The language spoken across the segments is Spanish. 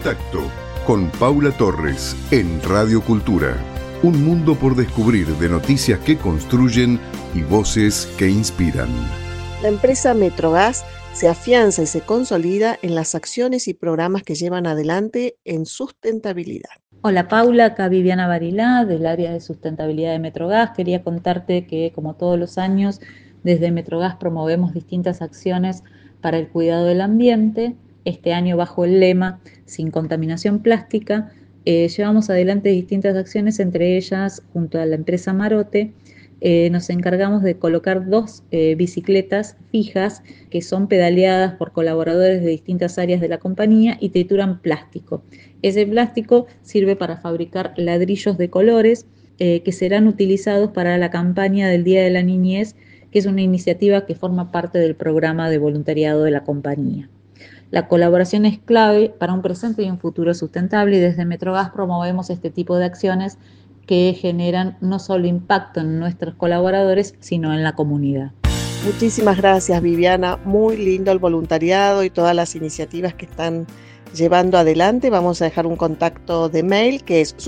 Contacto con Paula Torres en Radio Cultura. Un mundo por descubrir de noticias que construyen y voces que inspiran. La empresa Metrogas se afianza y se consolida en las acciones y programas que llevan adelante en sustentabilidad. Hola Paula, acá Viviana Barilá del área de sustentabilidad de Metrogas. Quería contarte que como todos los años desde Metrogas promovemos distintas acciones para el cuidado del ambiente. Este año bajo el lema Sin contaminación plástica llevamos adelante distintas acciones, entre ellas junto a la empresa Marote nos encargamos de colocar 2 bicicletas fijas que son pedaleadas por colaboradores de distintas áreas de la compañía y trituran plástico. Ese plástico sirve para fabricar ladrillos de colores que serán utilizados para la campaña del Día de la Niñez, que es una iniciativa que forma parte del programa de voluntariado de la compañía. La colaboración es clave para un presente y un futuro sustentable, y desde Metrogas promovemos este tipo de acciones que generan no solo impacto en nuestros colaboradores, sino en la comunidad. Muchísimas gracias, Viviana. Muy lindo el voluntariado y todas las iniciativas que están llevando adelante. Vamos a dejar un contacto de mail que es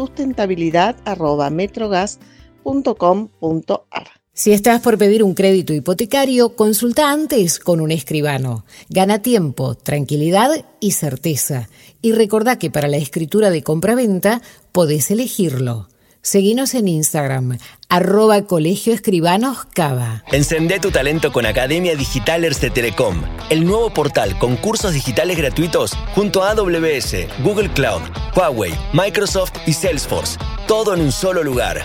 sustentabilidad@metrogas.com.ar. Si estás por pedir un crédito hipotecario, consulta antes con un escribano. Gana tiempo, tranquilidad y certeza. Y recordá que para la escritura de compraventa podés elegirlo. Seguinos en Instagram, @colegioescribanoscava. Encendé tu talento con Academia Digitalers de Telecom, el nuevo portal con cursos digitales gratuitos junto a AWS, Google Cloud, Huawei, Microsoft y Salesforce. Todo en un solo lugar.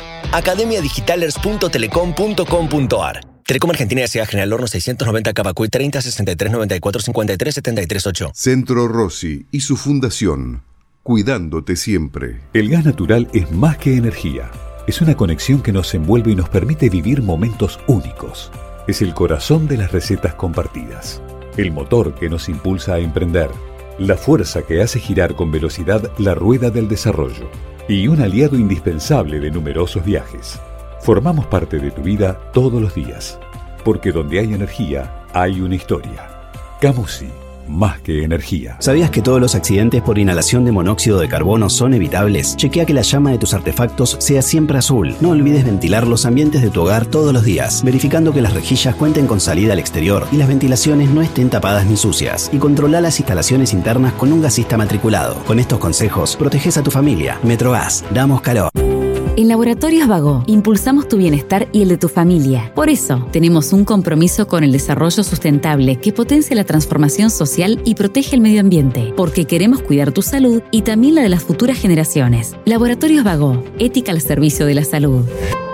academiadigitalers.telecom.com.ar. Telecom Argentina S.A. General Horno 690 Cavacuy 30 63 94 53 73 8. Centro Rossi y su fundación, cuidándote siempre. El gas natural es más que energía. Es una conexión que nos envuelve y nos permite vivir momentos únicos. Es el corazón de las recetas compartidas. El motor que nos impulsa a emprender. La fuerza que hace girar con velocidad la rueda del desarrollo. Y un aliado indispensable de numerosos viajes. Formamos parte de tu vida todos los días. Porque donde hay energía, hay una historia. Camusi. Más que energía. ¿Sabías que todos los accidentes por inhalación de monóxido de carbono son evitables? Chequea que la llama de tus artefactos sea siempre azul. No olvides ventilar los ambientes de tu hogar todos los días, verificando que las rejillas cuenten con salida al exterior y las ventilaciones no estén tapadas ni sucias. Y controla las instalaciones internas con un gasista matriculado. Con estos consejos, proteges a tu familia. Metrogas, damos calor. En Laboratorios Bagó, impulsamos tu bienestar y el de tu familia. Por eso, tenemos un compromiso con el desarrollo sustentable que potencia la transformación social y protege el medio ambiente, porque queremos cuidar tu salud y también la de las futuras generaciones. Laboratorios Bagó, ética al servicio de la salud.